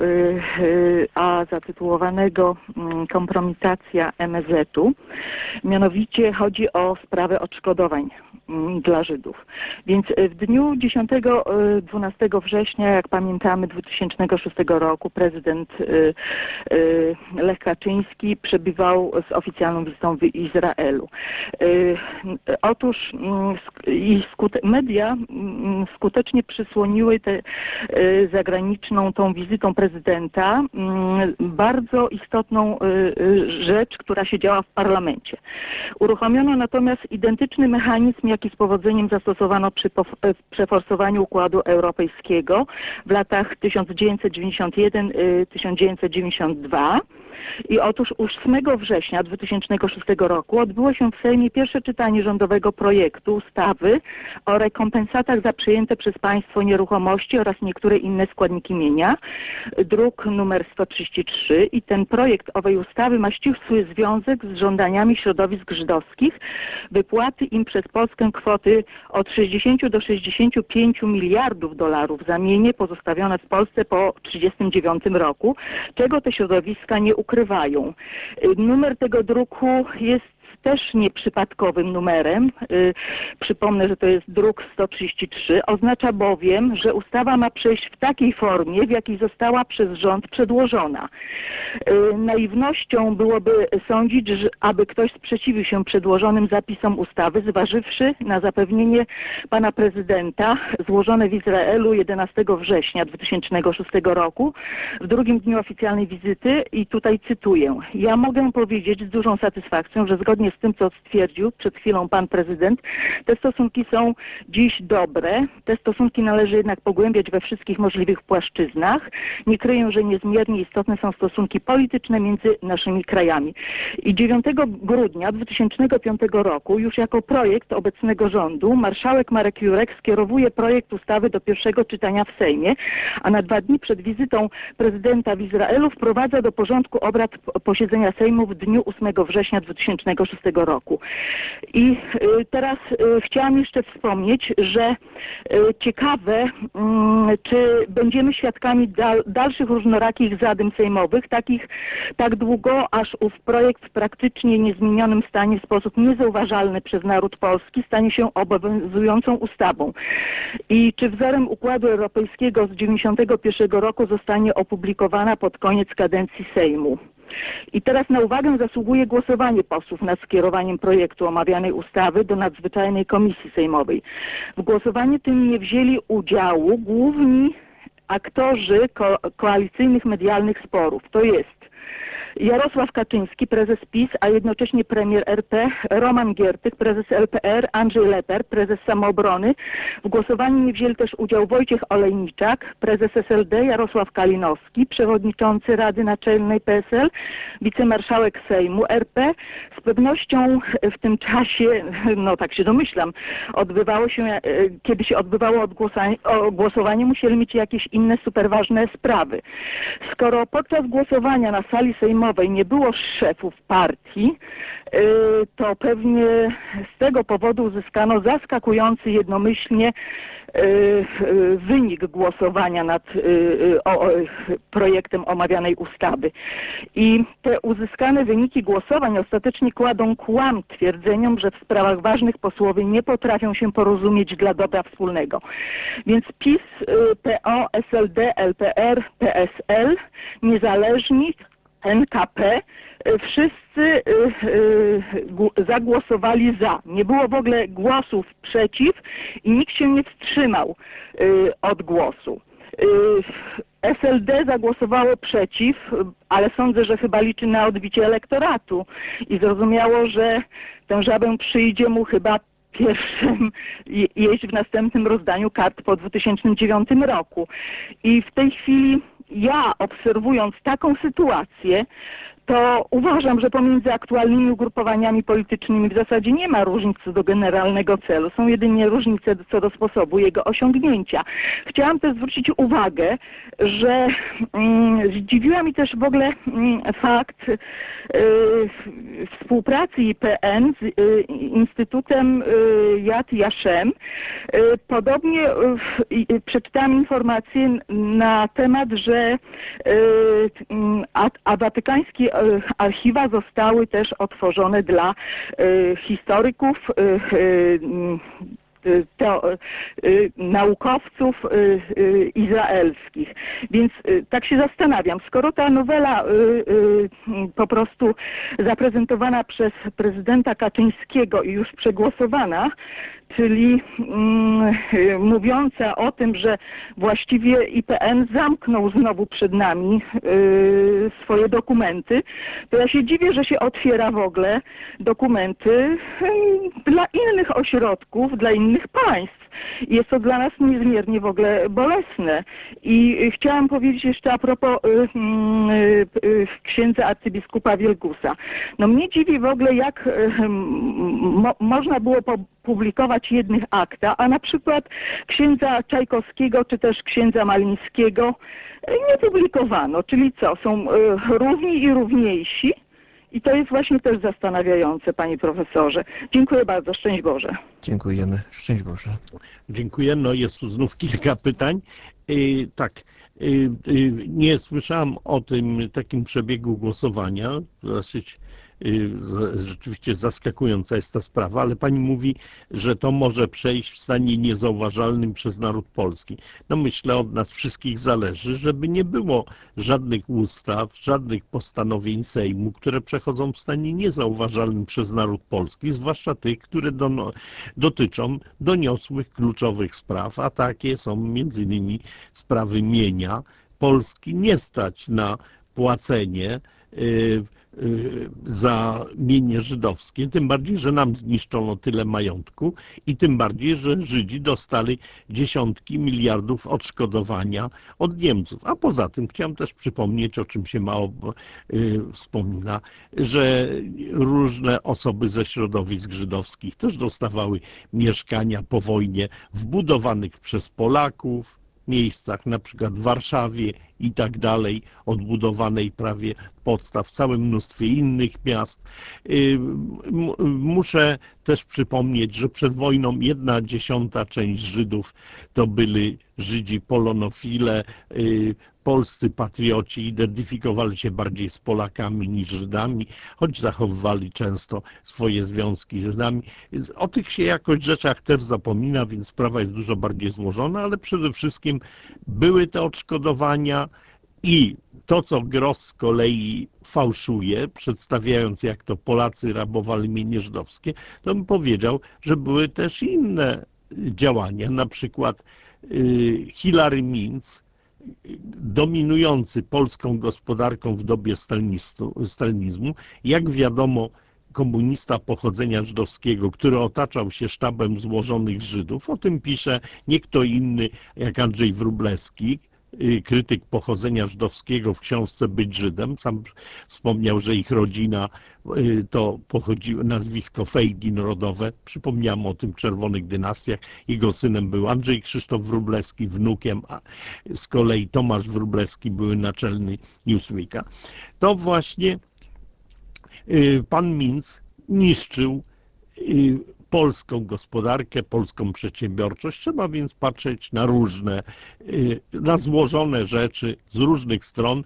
a zatytułowanego Kompromitacja MSZ-u. Mianowicie chodzi o sprawę odszkodowań dla Żydów. Więc w dniu 10-12 września, jak pamiętamy, 2006 roku prezydent Lech Kaczyński przebywał z oficjalną wizytą w Izraelu. Otóż media skutecznie przysłoniły tę zagraniczną tą wizytą prezydenta bardzo istotną rzecz, która się działa w parlamencie. Uruchomiono natomiast identyczny mechanizm, jaki z powodzeniem zastosowano przy przeforsowaniu Układu Europejskiego w latach 1991-1992. I otóż 8 września 2006 roku odbyło się w Sejmie pierwsze czytanie rządowego projektu ustawy o rekompensatach za przejęte przez państwo nieruchomości oraz niektóre inne składniki mienia, druk numer 133, i ten projekt owej ustawy ma ścisły związek z żądaniami środowisk żydowskich wypłaty im przez Polskę kwoty od 60 do 65 miliardów dolarów za mienie pozostawione w Polsce po 1939 roku, czego te środowiska nie ukrywają. Numer tego druku jest też nieprzypadkowym numerem. Przypomnę, że to jest druk 133. Oznacza bowiem, że ustawa ma przejść w takiej formie, w jakiej została przez rząd przedłożona. Naiwnością byłoby sądzić, że aby ktoś sprzeciwił się przedłożonym zapisom ustawy, zważywszy na zapewnienie pana prezydenta złożone w Izraelu 11 września 2006 roku, w drugim dniu oficjalnej wizyty, i tutaj cytuję: ja mogę powiedzieć z dużą satysfakcją, że zgodnie z tym, co stwierdził przed chwilą pan prezydent, te stosunki są dziś dobre. Te stosunki należy jednak pogłębiać we wszystkich możliwych płaszczyznach. Nie kryję, że niezmiernie istotne są stosunki polityczne między naszymi krajami. I 9 grudnia 2005 roku, już jako projekt obecnego rządu, marszałek Marek Jurek skierowuje projekt ustawy do pierwszego czytania w Sejmie, a na 2 dni przed wizytą prezydenta w Izraelu wprowadza do porządku obrad posiedzenia Sejmu w dniu 8 września 2006 roku. I teraz chciałam jeszcze wspomnieć, że ciekawe, czy będziemy świadkami dalszych różnorakich zadym sejmowych, tak długo, aż ów projekt w praktycznie niezmienionym stanie w sposób niezauważalny przez naród polski stanie się obowiązującą ustawą. I czy wzorem układu europejskiego z 1991 roku zostanie opublikowana pod koniec kadencji Sejmu. I teraz na uwagę zasługuje głosowanie posłów nad skierowaniem projektu omawianej ustawy do nadzwyczajnej komisji sejmowej. W głosowaniu tym nie wzięli udziału główni aktorzy koalicyjnych medialnych sporów, to jest Jarosław Kaczyński, prezes PiS, a jednocześnie premier RP, Roman Giertych, prezes LPR, Andrzej Leper, prezes Samoobrony. W głosowaniu nie wzięli też udział Wojciech Olejniczak, prezes SLD, Jarosław Kalinowski, przewodniczący Rady Naczelnej PSL, wicemarszałek Sejmu RP. Z pewnością w tym czasie, no tak się domyślam, kiedy się odbywało głosowanie, musieli mieć jakieś inne superważne sprawy. Skoro podczas głosowania na sali sejmowej nie było szefów partii, to pewnie z tego powodu uzyskano zaskakujący jednomyślnie wynik głosowania nad projektem omawianej ustawy. I te uzyskane wyniki głosowań ostatecznie kładą kłam twierdzeniom, że w sprawach ważnych posłowie nie potrafią się porozumieć dla dobra wspólnego. Więc PiS, PO, SLD, LPR, PSL, niezależni, NKP, wszyscy zagłosowali za. Nie było w ogóle głosów przeciw i nikt się nie wstrzymał od głosu. SLD zagłosowało przeciw, ale sądzę, że chyba liczy na odbicie elektoratu i zrozumiało, że tę żabę przyjdzie mu chyba pierwszym jeść w następnym rozdaniu kart po 2009 roku. I w tej chwili ja, obserwując taką sytuację, to uważam, że pomiędzy aktualnymi ugrupowaniami politycznymi w zasadzie nie ma różnic co do generalnego celu. Są jedynie różnice co do sposobu jego osiągnięcia. Chciałam też zwrócić uwagę, że zdziwiła mi też w ogóle fakt współpracy IPN z Instytutem Yad Vashem. Podobnie przeczytałam informację na temat, że watykańskie archiwa zostały też otworzone dla historyków, naukowców izraelskich. Więc tak się zastanawiam, skoro ta nowela po prostu zaprezentowana przez prezydenta Kaczyńskiego i już przegłosowana, czyli mówiąca o tym, że właściwie IPN zamknął znowu przed nami swoje dokumenty, to ja się dziwię, że się otwiera w ogóle dokumenty dla innych ośrodków, dla innych państw. Jest to dla nas niezmiernie w ogóle bolesne. I chciałam powiedzieć jeszcze a propos księdza arcybiskupa Wielgusa. No mnie dziwi w ogóle, jak można było publikować jednych akta, a na przykład księdza Czajkowskiego czy też księdza Malińskiego nie publikowano. Czyli co, są równi i równiejsi? I to jest właśnie też zastanawiające, panie profesorze. Dziękuję bardzo. Szczęść Boże. Dziękujemy. Szczęść Boże. Dziękuję. No jest tu znów kilka pytań. Nie słyszałem o tym takim przebiegu głosowania. Dosyć Rzeczywiście zaskakująca jest ta sprawa, ale pani mówi, że to może przejść w stanie niezauważalnym przez naród polski. No myślę, od nas wszystkich zależy, żeby nie było żadnych ustaw, żadnych postanowień Sejmu, które przechodzą w stanie niezauważalnym przez naród polski, zwłaszcza tych, które dotyczą doniosłych, kluczowych spraw, a takie są między innymi sprawy mienia. Polski nie stać na płacenie za mienie żydowskie, tym bardziej, że nam zniszczono tyle majątku i tym bardziej, że Żydzi dostali dziesiątki miliardów odszkodowania od Niemców. A poza tym chciałem też przypomnieć, o czym się mało wspomina, że różne osoby ze środowisk żydowskich też dostawały mieszkania po wojnie wbudowanych przez Polaków, miejscach, na przykład w Warszawie i tak dalej, odbudowanej prawie podstaw, w całym mnóstwie innych miast. Muszę też przypomnieć, że przed wojną 1/10 część Żydów to byli Żydzi polonofile, polscy patrioci, identyfikowali się bardziej z Polakami niż Żydami, choć zachowywali często swoje związki z Żydami. O tych się jakoś rzeczach też zapomina, więc sprawa jest dużo bardziej złożona, ale przede wszystkim były te odszkodowania i to, co Gross z kolei fałszuje, przedstawiając, jak to Polacy rabowali mienie żydowskie, to bym powiedział, że były też inne działania, na przykład Hilary Minc, dominujący polską gospodarką w dobie stalinizmu, jak wiadomo, komunista pochodzenia żydowskiego, który otaczał się sztabem złożonych Żydów. O tym pisze nie kto inny jak Andrzej Wróblewski, krytyk pochodzenia żydowskiego w książce Być Żydem. Sam wspomniał, że ich rodzina to pochodziło nazwisko Fejgin rodowe. Przypomniałem o tym w Czerwonych Dynastiach. Jego synem był Andrzej Krzysztof Wróblewski, wnukiem, a z kolei Tomasz Wróblewski, były naczelny Newsweeka. To właśnie pan Minc niszczył polską gospodarkę, polską przedsiębiorczość. Trzeba więc patrzeć na różne, na złożone rzeczy z różnych stron.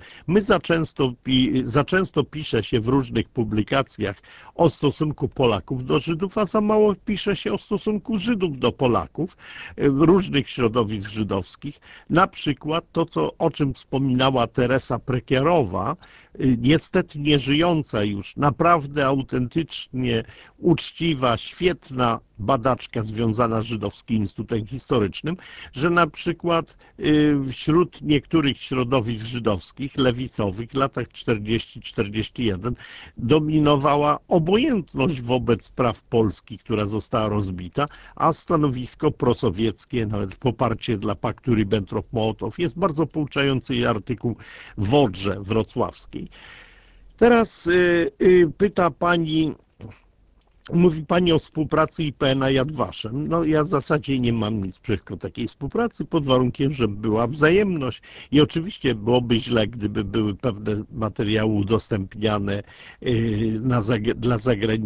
Za często pisze się w różnych publikacjach o stosunku Polaków do Żydów, a za mało pisze się o stosunku Żydów do Polaków w różnych środowisk żydowskich. Na przykład to, o czym wspominała Teresa Prekierowa, niestety nieżyjąca już, naprawdę autentycznie uczciwa, świetna badaczka związana z Żydowskim Instytutem Historycznym, że na przykład wśród niektórych środowisk żydowskich, lewicowych w latach 40-41 dominowała obojętność wobec praw Polski, która została rozbita, a stanowisko prosowieckie, nawet poparcie dla paktu Ribbentrop-Mołotow. Jest bardzo pouczający artykuł w Odrze Wrocławskiej. Teraz pyta pani, mówi pani o współpracy IPN-a Yad Vashem. No ja w zasadzie nie mam nic przeciwko takiej współpracy, pod warunkiem, że była wzajemność i oczywiście byłoby źle, gdyby były pewne materiały udostępniane dla zagranicy